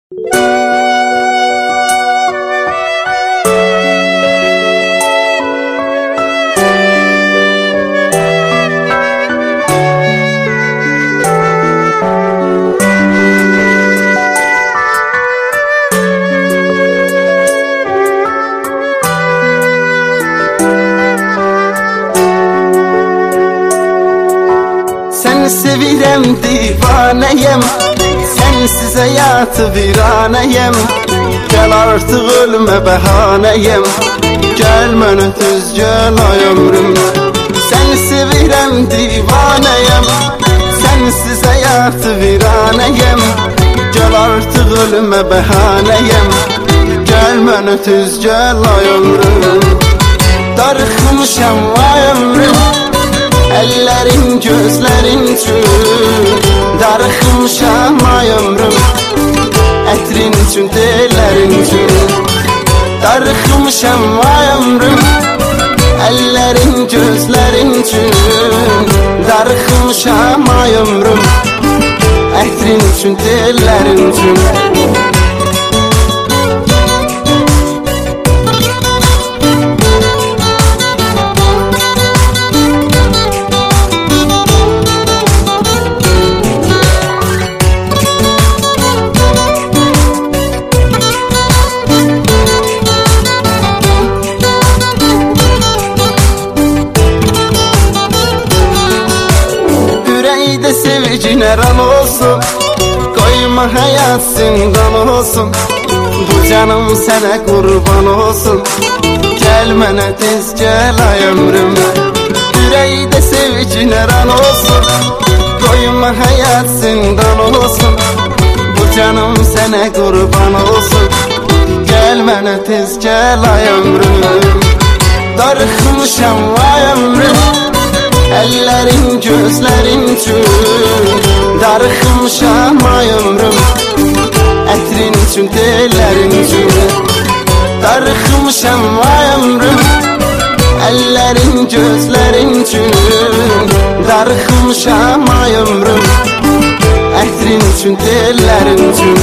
Seni sevirem divaneyim, sensiz hayatı viraneyim. Gel artık ölüme behaneyim, gelmene düz gel ay ömrüm. Seni sevirem divaneyim, sensiz hayatı viraneyim. Gel artık ölüme behaneyim, gelmene düz gel ay ömrüm. Darıxmışam ay ömrüm, ellerin gözlerin üçün. Darıxmışam ay ömrüm, etrin üçün tellerin üçün. Darıxmışam ay ömrüm, ellerin gözlerin üçün. Darıxmışam ay ömrüm, etrin üçün tellerin üçün. Sevicine ram olsun, koyma hayat zindan olsun. Bu canım sana kurban olsun, gelmene tez gel ay ömrüm. Yüreğde sevicine ram olsun, koyma hayat zindan olsun. Bu canım sana kurban olsun, gelmene tez gel ay ömrüm. Darıxmışam ay ömrüm, ellerin gözlerin üçün. Darıxmışam ay ömrüm, etrin üçün tellerin üçün. Darıxmışam ay ömrüm, ellerin gözlerin üçün. Darıxmışam ay ömrüm, etrin üçün tellerin üçün.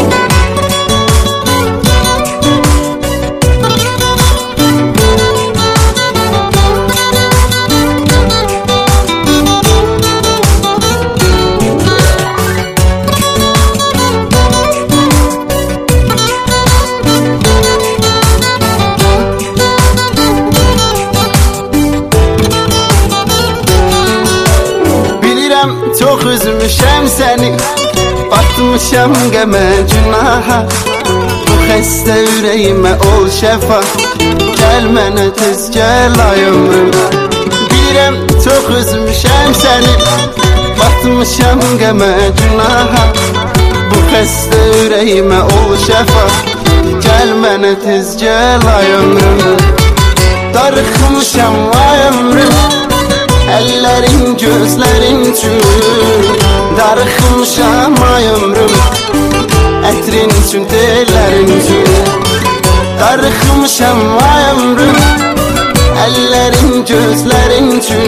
Çok üzmüşəm səni, batmışam qəmə günaha. Bu xəstə ürəyimə ol şəfa, gəl mənə tez gəl ay ömrüm. Bilirəm çox üzmüşəm səni, batmışam qəmə günaha. Bu xəstə ürəyimə ol şəfa, gəl mənə tez gəl ay ömrüm. Darıxmışam ay ömrüm, ellerin gözlerin üçün. Darıxmışam ay ömrüm, etrin üçün tellerin üçün. Darıxmışam ay ömrüm, ellerin gözlerin üçün.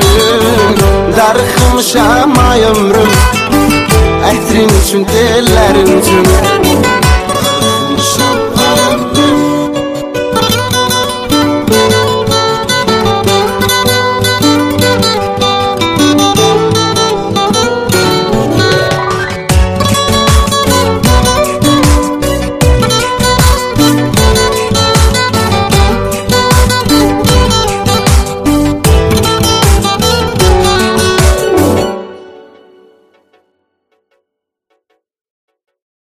Darıxmışam ay ömrüm, etrin üçün tellerin üçün.